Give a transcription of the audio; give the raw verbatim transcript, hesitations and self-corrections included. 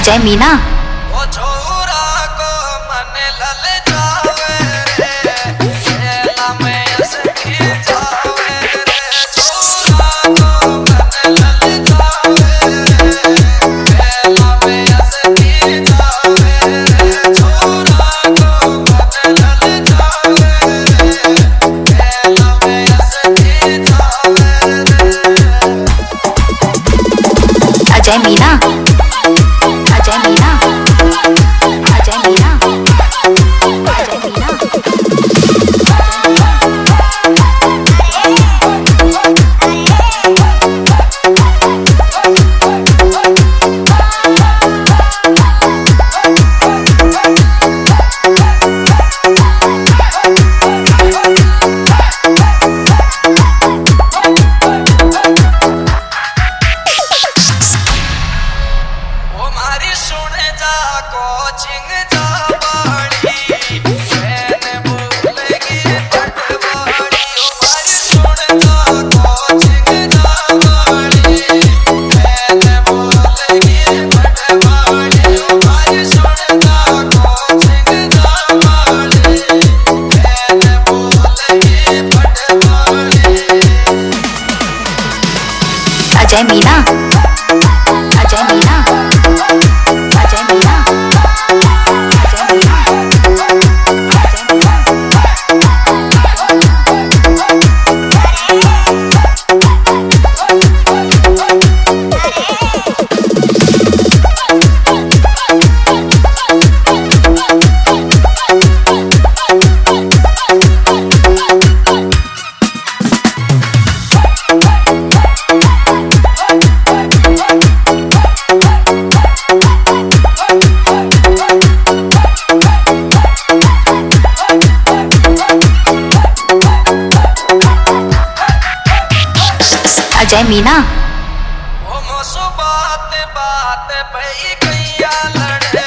अजय मीना। ओ छोरा को मन लल जावे रे, खेला में असली जावे रे। छोरा को मन लल जावे रे, खेला में असली जावे रे। छोरा को मन लल जावे रे, खेला में असली जावे रे। अजय मीना। अजय मीना। अजय मीना। अजय मीना। सुने जा कोचिंग जा बाड़ी, मैंने बोलेगी पटवाड़ी। हमारी सुने जा कोचिंग जा बाड़ी, मैंने बोलेगी पटवाड़ी। हमारी सुने जा कोचिंग जा बाड़ी, मैंने बोलेगी पटवाड़ी। अजय मीना। अजय मीना। अजय मीना। अजय मीना। अजय मीना। अजय मीना। ओ मोसो बात बात पे गैया लड़े